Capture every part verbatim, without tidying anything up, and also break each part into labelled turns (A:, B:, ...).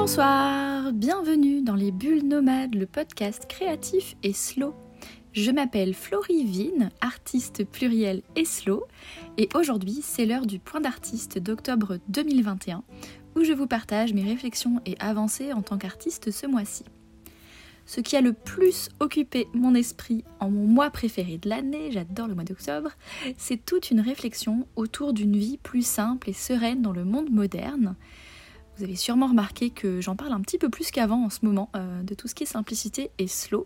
A: Bonsoir, bienvenue dans les Bulles Nomades, le podcast créatif et slow. Je m'appelle Florie Vine, artiste pluriel et slow, et aujourd'hui c'est l'heure du point d'artiste d'octobre deux mille vingt et un, où je vous partage mes réflexions et avancées en tant qu'artiste ce mois-ci. Ce qui a le plus occupé mon esprit en mon mois préféré de l'année, j'adore le mois d'octobre, c'est toute une réflexion autour d'une vie plus simple et sereine dans le monde moderne. Vous avez sûrement remarqué que j'en parle un petit peu plus qu'avant en ce moment, euh, de tout ce qui est simplicité et slow.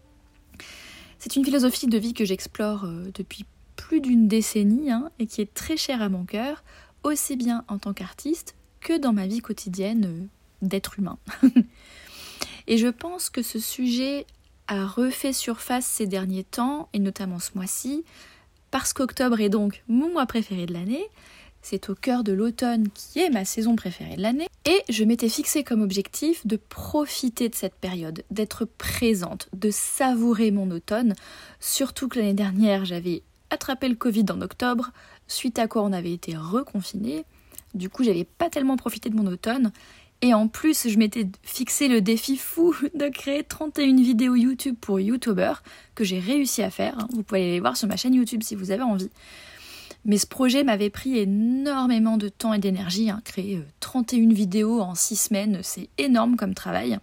A: C'est une philosophie de vie que j'explore euh, depuis plus d'une décennie hein, et qui est très chère à mon cœur, aussi bien en tant qu'artiste que dans ma vie quotidienne euh, d'être humain. Et je pense que ce sujet a refait surface ces derniers temps, et notamment ce mois-ci, parce qu'octobre est donc mon mois préféré de l'année, c'est au cœur de l'automne qui est ma saison préférée de l'année, et je m'étais fixé comme objectif de profiter de cette période, d'être présente, de savourer mon automne, surtout que l'année dernière j'avais attrapé le Covid en octobre, suite à quoi on avait été reconfinés, du coup j'avais pas tellement profité de mon automne, et en plus je m'étais fixé le défi fou de créer trente et une vidéos YouTube pour YouTuber, que j'ai réussi à faire, hein. Vous pouvez aller les voir sur ma chaîne YouTube si vous avez envie. Mais ce projet m'avait pris énormément de temps et d'énergie, hein. Créer trente et une vidéos en six semaines, c'est énorme comme travail.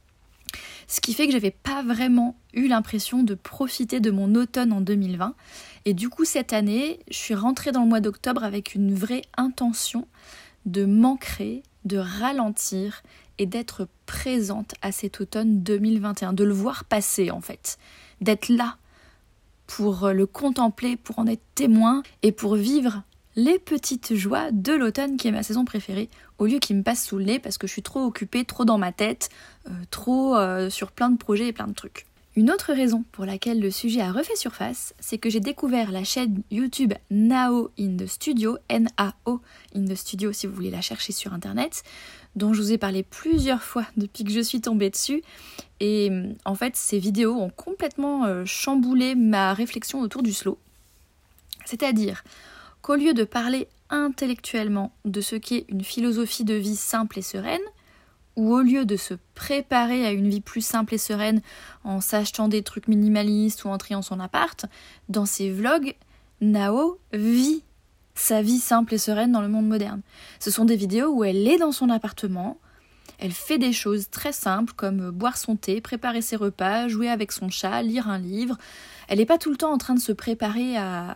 A: Ce qui fait que j'avais pas vraiment eu l'impression de profiter de mon automne en deux mille vingt. Et du coup, cette année, je suis rentrée dans le mois d'octobre avec une vraie intention de m'ancrer, de ralentir et d'être présente à cet automne deux mille vingt et un, de le voir passer en fait, d'être là pour le contempler, pour en être témoin et pour vivre les petites joies de l'automne qui est ma saison préférée, au lieu qu'il me passe sous le nez parce que je suis trop occupée, trop dans ma tête, euh, trop euh, sur plein de projets et plein de trucs. Une autre raison pour laquelle le sujet a refait surface, c'est que j'ai découvert la chaîne YouTube Nao in the Studio, N A O in the Studio si vous voulez la chercher sur internet, dont je vous ai parlé plusieurs fois depuis que je suis tombée dessus. Et en fait, ces vidéos ont complètement euh, chamboulé ma réflexion autour du slow. C'est-à-dire qu'au lieu de parler intellectuellement de ce qu'est une philosophie de vie simple et sereine, ou au lieu de se préparer à une vie plus simple et sereine en s'achetant des trucs minimalistes ou en triant son appart, dans ses vlogs, Nao vit sa vie simple et sereine dans le monde moderne. Ce sont des vidéos où elle est dans son appartement, elle fait des choses très simples comme boire son thé, préparer ses repas, jouer avec son chat, lire un livre. Elle n'est pas tout le temps en train de se préparer à,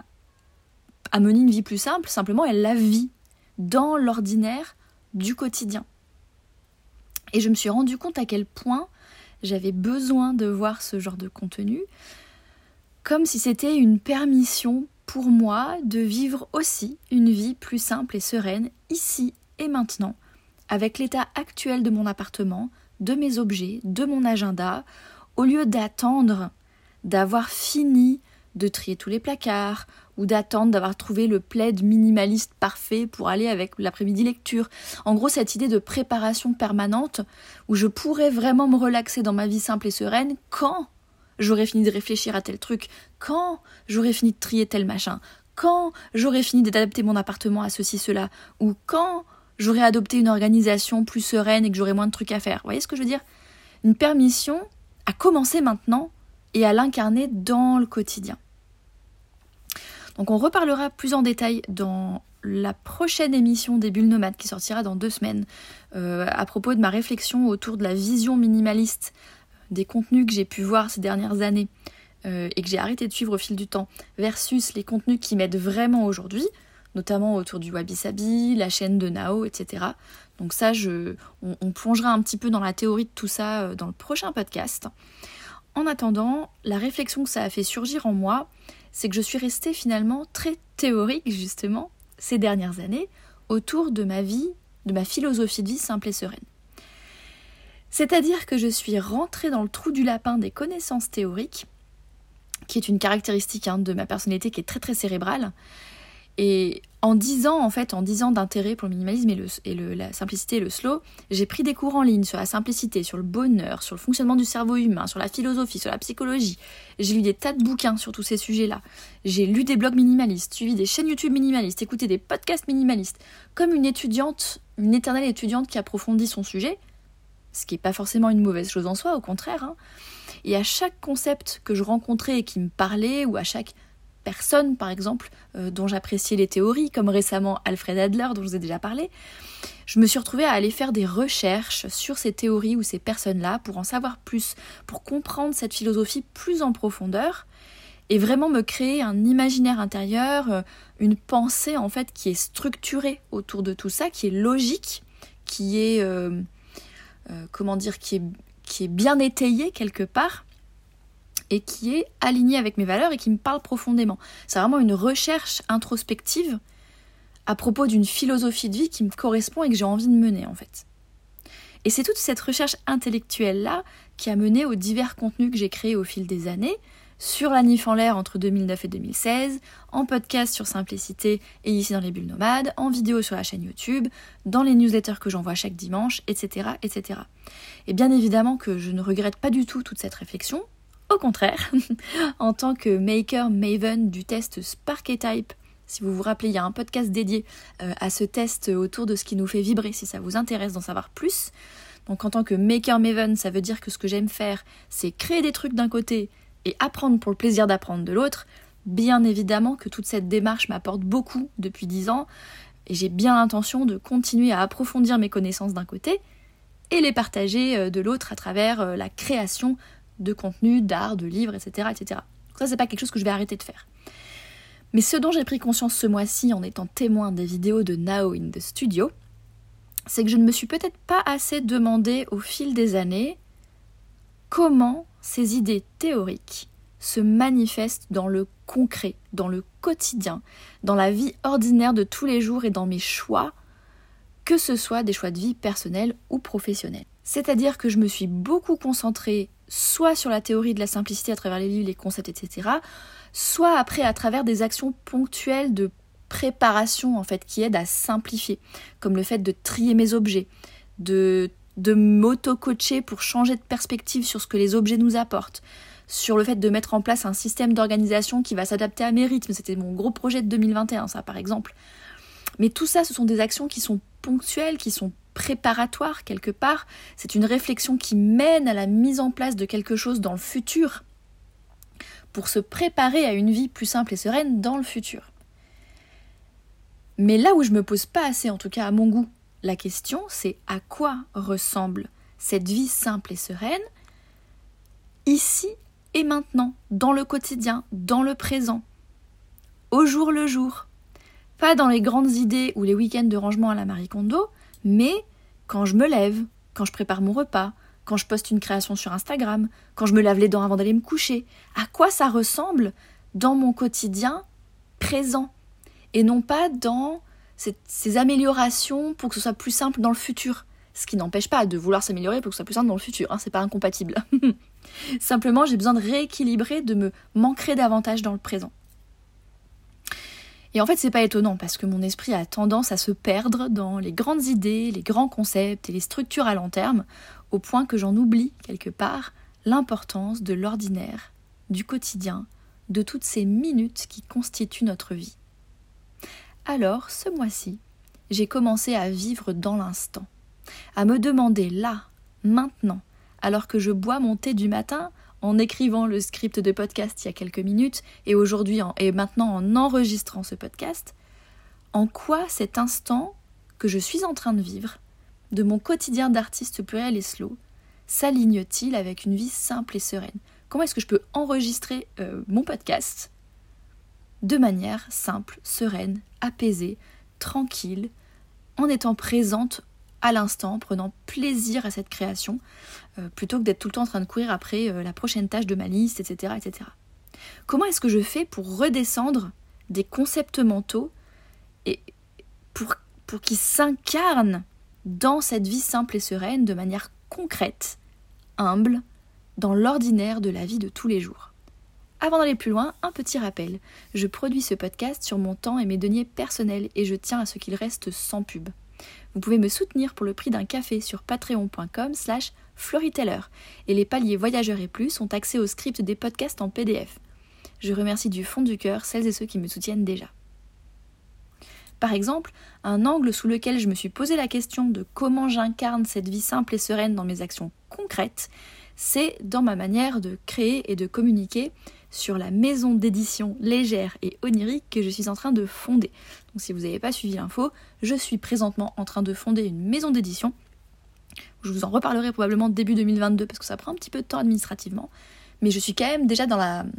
A: à mener une vie plus simple, simplement elle la vit dans l'ordinaire du quotidien. Et je me suis rendu compte à quel point j'avais besoin de voir ce genre de contenu, comme si c'était une permission pour moi de vivre aussi une vie plus simple et sereine, ici et maintenant, avec l'état actuel de mon appartement, de mes objets, de mon agenda, au lieu d'attendre d'avoir fini de trier tous les placards, ou d'attendre d'avoir trouvé le plaid minimaliste parfait pour aller avec l'après-midi lecture. En gros, cette idée de préparation permanente où je pourrais vraiment me relaxer dans ma vie simple et sereine quand j'aurais fini de réfléchir à tel truc, quand j'aurais fini de trier tel machin, quand j'aurais fini d'adapter mon appartement à ceci, cela, ou quand j'aurais adopté une organisation plus sereine et que j'aurais moins de trucs à faire. Vous voyez ce que je veux dire ? Une permission à commencer maintenant et à l'incarner dans le quotidien. Donc on reparlera plus en détail dans la prochaine émission des Bulles Nomades qui sortira dans deux semaines euh, à propos de ma réflexion autour de la vision minimaliste des contenus que j'ai pu voir ces dernières années euh, et que j'ai arrêté de suivre au fil du temps versus les contenus qui m'aident vraiment aujourd'hui, notamment autour du Wabi Sabi, la chaîne de Nao, et cetera. Donc ça, je, on, on plongera un petit peu dans la théorie de tout ça euh, dans le prochain podcast. En attendant, la réflexion que ça a fait surgir en moi, c'est que je suis restée finalement très théorique justement ces dernières années autour de ma vie, de ma philosophie de vie simple et sereine. C'est-à-dire que je suis rentrée dans le trou du lapin des connaissances théoriques, qui est une caractéristique hein, de ma personnalité qui est très très cérébrale. Et en dix ans, en fait, en dix ans d'intérêt pour le minimalisme et, le, et le, la simplicité et le slow, j'ai pris des cours en ligne sur la simplicité, sur le bonheur, sur le fonctionnement du cerveau humain, sur la philosophie, sur la psychologie. J'ai lu des tas de bouquins sur tous ces sujets-là. J'ai lu des blogs minimalistes, suivi des chaînes YouTube minimalistes, écouté des podcasts minimalistes. Comme une étudiante, une éternelle étudiante qui approfondit son sujet, ce qui n'est pas forcément une mauvaise chose en soi, au contraire. Hein. Et à chaque concept que je rencontrais et qui me parlait, ou à chaque personne, par exemple, euh, dont j'appréciais les théories, comme récemment Alfred Adler, dont je vous ai déjà parlé, je me suis retrouvée à aller faire des recherches sur ces théories ou ces personnes-là pour en savoir plus, pour comprendre cette philosophie plus en profondeur et vraiment me créer un imaginaire intérieur, une pensée en fait qui est structurée autour de tout ça, qui est logique, qui est, euh, euh, comment dire, qui est, qui est bien étayée quelque part, et qui est aligné avec mes valeurs et qui me parle profondément. C'est vraiment une recherche introspective à propos d'une philosophie de vie qui me correspond et que j'ai envie de mener en fait. Et c'est toute cette recherche intellectuelle-là qui a mené aux divers contenus que j'ai créés au fil des années, sur la Nif en l'air entre deux mille neuf et deux mille seize, en podcast sur Simplicité et ici dans les Bulles Nomades, en vidéo sur la chaîne YouTube, dans les newsletters que j'envoie chaque dimanche, et cetera, et cetera. Et bien évidemment que je ne regrette pas du tout toute cette réflexion. Au contraire, en tant que maker maven du test Sparketype, si vous vous rappelez, il y a un podcast dédié euh, à ce test autour de ce qui nous fait vibrer, si ça vous intéresse d'en savoir plus. Donc en tant que maker maven, ça veut dire que ce que j'aime faire, c'est créer des trucs d'un côté et apprendre pour le plaisir d'apprendre de l'autre. Bien évidemment que toute cette démarche m'apporte beaucoup depuis dix ans et j'ai bien l'intention de continuer à approfondir mes connaissances d'un côté et les partager de l'autre à travers la création de contenu, d'art, de livres, et cetera, et cetera. Donc ça, c'est pas quelque chose que je vais arrêter de faire. Mais ce dont j'ai pris conscience ce mois-ci en étant témoin des vidéos de Now in the Studio, c'est que je ne me suis peut-être pas assez demandé au fil des années comment ces idées théoriques se manifestent dans le concret, dans le quotidien, dans la vie ordinaire de tous les jours et dans mes choix, que ce soit des choix de vie personnels ou professionnels. C'est-à-dire que je me suis beaucoup concentrée soit sur la théorie de la simplicité à travers les livres, les concepts, et cetera, soit après à travers des actions ponctuelles de préparation en fait qui aident à simplifier, comme le fait de trier mes objets, de, de m'auto-coacher pour changer de perspective sur ce que les objets nous apportent, sur le fait de mettre en place un système d'organisation qui va s'adapter à mes rythmes. C'était mon gros projet de deux mille vingt et un, ça par exemple. Mais tout ça, ce sont des actions qui sont ponctuelles, qui sont préparatoires quelque part. C'est une réflexion qui mène à la mise en place de quelque chose dans le futur pour se préparer à une vie plus simple et sereine dans le futur. Mais là où je me pose pas assez, en tout cas à mon goût, la question, c'est à quoi ressemble cette vie simple et sereine ici et maintenant, dans le quotidien, dans le présent, au jour le jour. Pas dans les grandes idées ou les week-ends de rangement à la Marie Kondo, mais quand je me lève, quand je prépare mon repas, quand je poste une création sur Instagram, quand je me lave les dents avant d'aller me coucher. À quoi ça ressemble dans mon quotidien présent et non pas dans cette, ces améliorations pour que ce soit plus simple dans le futur. Ce qui n'empêche pas de vouloir s'améliorer pour que ce soit plus simple dans le futur, hein, c'est pas incompatible. Simplement, j'ai besoin de rééquilibrer, de me m'ancrer davantage dans le présent. Et en fait, c'est pas étonnant parce que mon esprit a tendance à se perdre dans les grandes idées, les grands concepts et les structures à long terme, au point que j'en oublie quelque part l'importance de l'ordinaire, du quotidien, de toutes ces minutes qui constituent notre vie. Alors, ce mois-ci, j'ai commencé à vivre dans l'instant, à me demander là, maintenant, alors que je bois mon thé du matin, en écrivant le script de podcast il y a quelques minutes et aujourd'hui en, et maintenant en enregistrant ce podcast, en quoi cet instant que je suis en train de vivre, de mon quotidien d'artiste pluriel et slow, s'aligne-t-il avec une vie simple et sereine ? Comment est-ce que je peux enregistrer euh, mon podcast de manière simple, sereine, apaisée, tranquille, en étant présente à l'instant, prenant plaisir à cette création, euh, plutôt que d'être tout le temps en train de courir après euh, la prochaine tâche de ma liste, et cetera, et cetera. Comment est-ce que je fais pour redescendre des concepts mentaux et pour, pour qu'ils s'incarnent dans cette vie simple et sereine de manière concrète, humble, dans l'ordinaire de la vie de tous les jours. Avant d'aller plus loin, un petit rappel. Je produis ce podcast sur mon temps et mes deniers personnels et je tiens à ce qu'il reste sans pub. Vous pouvez me soutenir pour le prix d'un café sur patreon.com slash floryteller et les paliers voyageurs et plus ont accès au script des podcasts en P D F. Je remercie du fond du cœur celles et ceux qui me soutiennent déjà. Par exemple, un angle sous lequel je me suis posé la question de comment j'incarne cette vie simple et sereine dans mes actions concrètes, c'est dans ma manière de créer et de communiquer sur la maison d'édition légère et onirique que je suis en train de fonder. Donc si vous n'avez pas suivi l'info, je suis présentement en train de fonder une maison d'édition. Je vous en reparlerai probablement début deux mille vingt-deux parce que ça prend un petit peu de temps administrativement. Mais je suis quand même déjà dans la...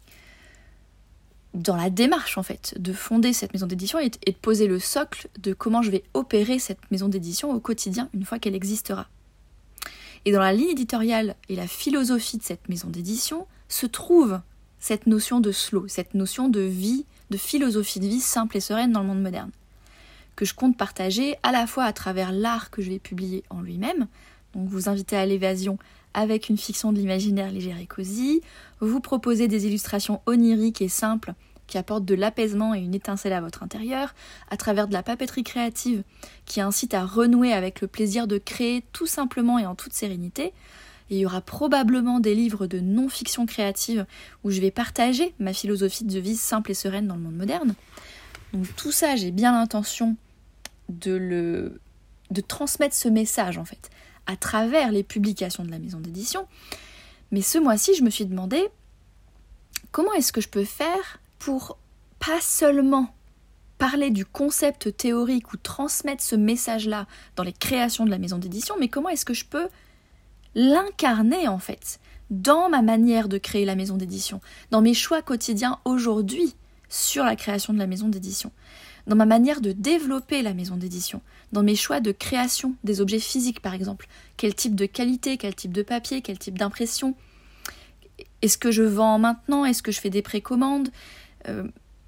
A: dans la démarche en fait de fonder cette maison d'édition et de poser le socle de comment je vais opérer cette maison d'édition au quotidien une fois qu'elle existera. Et dans la ligne éditoriale et la philosophie de cette maison d'édition se trouve cette notion de slow, cette notion de vie, de philosophie de vie simple et sereine dans le monde moderne, que je compte partager à la fois à travers l'art que je vais publier en lui-même, donc vous inviter à l'évasion avec une fiction de l'imaginaire légère et cosy, vous proposer des illustrations oniriques et simples qui apportent de l'apaisement et une étincelle à votre intérieur, à travers de la papeterie créative qui incite à renouer avec le plaisir de créer tout simplement et en toute sérénité. Et il y aura probablement des livres de non-fiction créative où je vais partager ma philosophie de vie simple et sereine dans le monde moderne. Donc tout ça, j'ai bien l'intention de, le, de transmettre ce message en fait, à travers les publications de la maison d'édition. Mais ce mois-ci, je me suis demandé comment est-ce que je peux faire pour pas seulement parler du concept théorique ou transmettre ce message-là dans les créations de la maison d'édition, mais comment est-ce que je peux l'incarner en fait dans ma manière de créer la maison d'édition, dans mes choix quotidiens aujourd'hui sur la création de la maison d'édition, dans ma manière de développer la maison d'édition, dans mes choix de création des objets physiques par exemple, quel type de qualité, quel type de papier, quel type d'impression, est-ce que je vends maintenant, est-ce que je fais des précommandes, euh,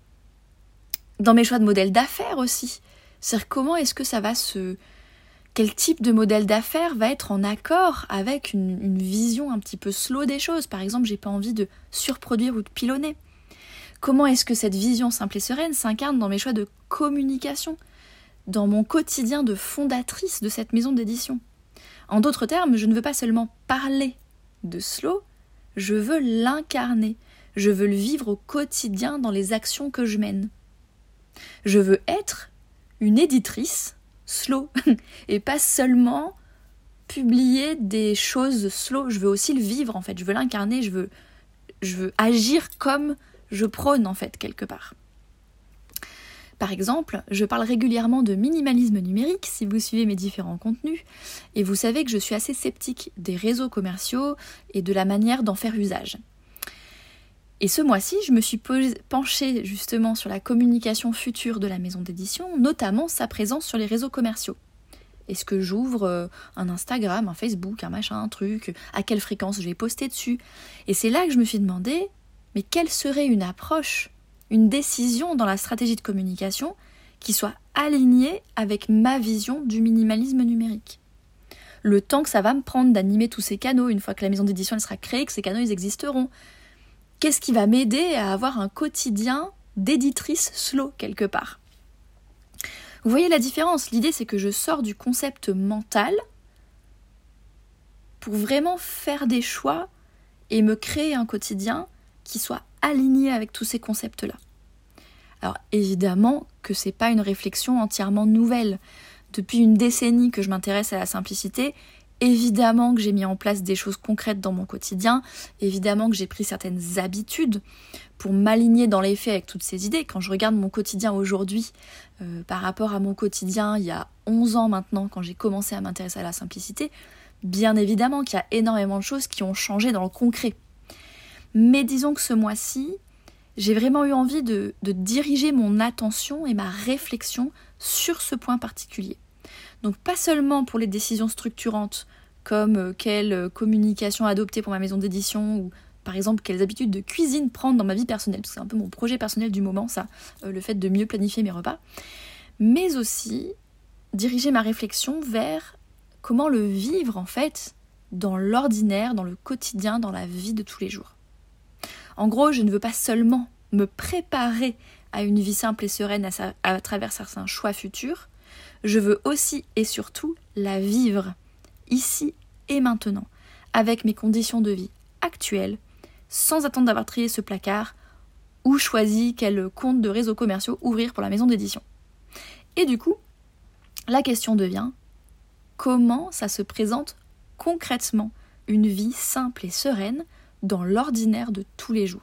A: dans mes choix de modèle d'affaires aussi, c'est-à-dire comment est-ce que ça va se... Quel type de modèle d'affaires va être en accord avec une, une vision un petit peu slow des choses. Par exemple, j'ai pas envie de surproduire ou de pilonner. Comment est-ce que cette vision simple et sereine s'incarne dans mes choix de communication, dans mon quotidien de fondatrice de cette maison d'édition. En d'autres termes, je ne veux pas seulement parler de slow, je veux l'incarner. Je veux le vivre au quotidien dans les actions que je mène. Je veux être une éditrice slow et pas seulement publier des choses slow, je veux aussi le vivre en fait, je veux l'incarner, je veux, je veux agir comme je prône en fait quelque part. Par exemple, je parle régulièrement de minimalisme numérique si vous suivez mes différents contenus et vous savez que je suis assez sceptique des réseaux commerciaux et de la manière d'en faire usage. Et ce mois-ci, je me suis penchée justement sur la communication future de la maison d'édition, notamment sa présence sur les réseaux commerciaux. Est-ce que j'ouvre un Instagram, un Facebook, un machin, un truc, à quelle fréquence je vais poster dessus? Et c'est là que je me suis demandé, mais quelle serait une approche, une décision dans la stratégie de communication qui soit alignée avec ma vision du minimalisme numérique? Le temps que ça va me prendre d'animer tous ces canaux, une fois que la maison d'édition elle sera créée, que ces canaux ils existeront. Qu'est-ce qui va m'aider à avoir un quotidien d'éditrice slow quelque part? Vous voyez la différence? L'idée c'est que je sors du concept mental pour vraiment faire des choix et me créer un quotidien qui soit aligné avec tous ces concepts-là. Alors évidemment que c'est pas une réflexion entièrement nouvelle. Depuis une décennie que je m'intéresse à la simplicité, évidemment que j'ai mis en place des choses concrètes dans mon quotidien, évidemment que j'ai pris certaines habitudes pour m'aligner dans les faits avec toutes ces idées. Quand je regarde mon quotidien aujourd'hui, euh, par rapport à mon quotidien il y a onze ans maintenant, quand j'ai commencé à m'intéresser à la simplicité, bien évidemment qu'il y a énormément de choses qui ont changé dans le concret. Mais disons que ce mois-ci, j'ai vraiment eu envie de, de diriger mon attention et ma réflexion sur ce point particulier. Donc pas seulement pour les décisions structurantes, comme euh, quelle communication adopter pour ma maison d'édition, ou par exemple quelles habitudes de cuisine prendre dans ma vie personnelle, parce que c'est un peu mon projet personnel du moment, ça, euh, le fait de mieux planifier mes repas, mais aussi diriger ma réflexion vers comment le vivre en fait dans l'ordinaire, dans le quotidien, dans la vie de tous les jours. En gros, je ne veux pas seulement me préparer à une vie simple et sereine à, sa, à travers certains choix futurs, je veux aussi et surtout la vivre, ici et maintenant, avec mes conditions de vie actuelles, sans attendre d'avoir trié ce placard ou choisi quel compte de réseaux commerciaux ouvrir pour la maison d'édition. Et du coup, la question devient, comment ça se présente concrètement une vie simple et sereine dans l'ordinaire de tous les jours ?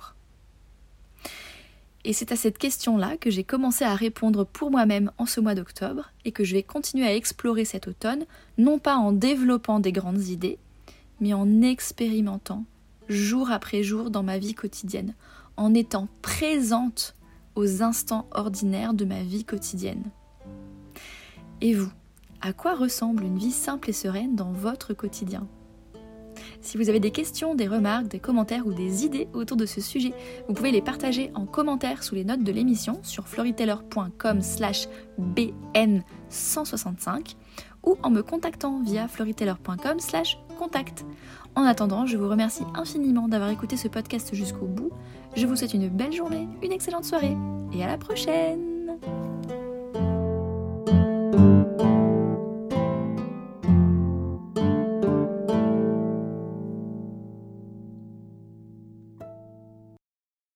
A: Et c'est à cette question-là que j'ai commencé à répondre pour moi-même en ce mois d'octobre et que je vais continuer à explorer cet automne, non pas en développant des grandes idées, mais en expérimentant jour après jour dans ma vie quotidienne, en étant présente aux instants ordinaires de ma vie quotidienne. Et vous, à quoi ressemble une vie simple et sereine dans votre quotidien ? Si vous avez des questions, des remarques, des commentaires ou des idées autour de ce sujet, vous pouvez les partager en commentaire sous les notes de l'émission sur floriteller.com slash bn cent soixante-cinq ou en me contactant via floriteller.com slash contact. En attendant, je vous remercie infiniment d'avoir écouté ce podcast jusqu'au bout. Je vous souhaite une belle journée, une excellente soirée et à la prochaine!